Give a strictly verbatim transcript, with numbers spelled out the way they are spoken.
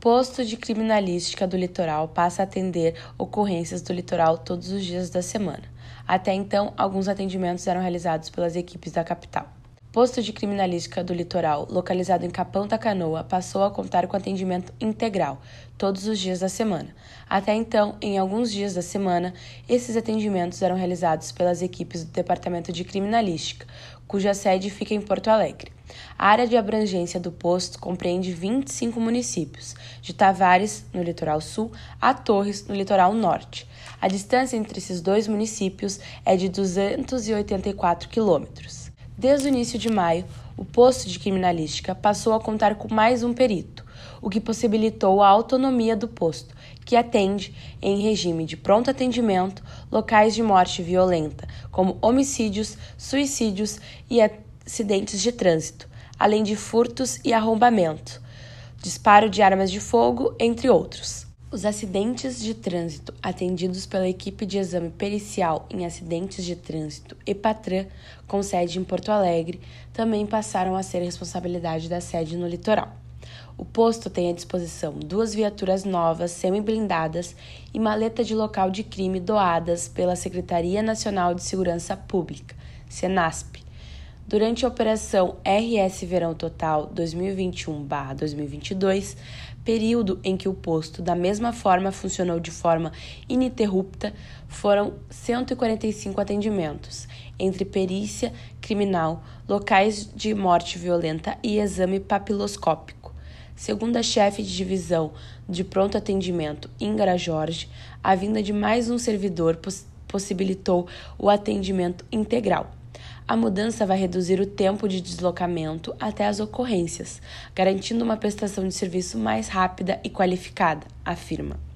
Posto de Criminalística do Litoral passa a atender ocorrências do litoral todos os dias da semana. Até então, alguns atendimentos eram realizados pelas equipes da capital. Posto de Criminalística do Litoral, localizado em Capão da Canoa, passou a contar com atendimento integral, todos os dias da semana. Até então, em alguns dias da semana, esses atendimentos eram realizados pelas equipes do Departamento de Criminalística, cuja sede fica em Porto Alegre. A área de abrangência do posto compreende vinte e cinco municípios, de Tavares, no litoral sul, a Torres, no litoral norte. A distância entre esses dois municípios é de duzentos e oitenta e quatro quilômetros. Desde o início de maio, o posto de criminalística passou a contar com mais um perito, o que possibilitou a autonomia do posto, que atende, em regime de pronto atendimento, locais de morte violenta, como homicídios, suicídios e acidentes de trânsito, além de furtos e arrombamento, disparo de armas de fogo, entre outros. Os acidentes de trânsito atendidos pela equipe de exame pericial em acidentes de trânsito EPATRAN, com sede em Porto Alegre, também passaram a ser responsabilidade da sede no litoral. O posto tem à disposição duas viaturas novas semi-blindadas e maleta de local de crime doadas pela Secretaria Nacional de Segurança Pública, SENASP. Durante a Operação R S Verão Total dois mil e vinte e um barra dois mil e vinte e dois, período em que o posto da mesma forma funcionou de forma ininterrupta, foram cento e quarenta e cinco atendimentos, entre perícia criminal, locais de morte violenta e exame papiloscópico. Segundo a chefe de divisão de pronto atendimento, Ingara Jorge, a vinda de mais um servidor poss- possibilitou o atendimento integral. A mudança vai reduzir o tempo de deslocamento até as ocorrências, garantindo uma prestação de serviço mais rápida e qualificada, afirma.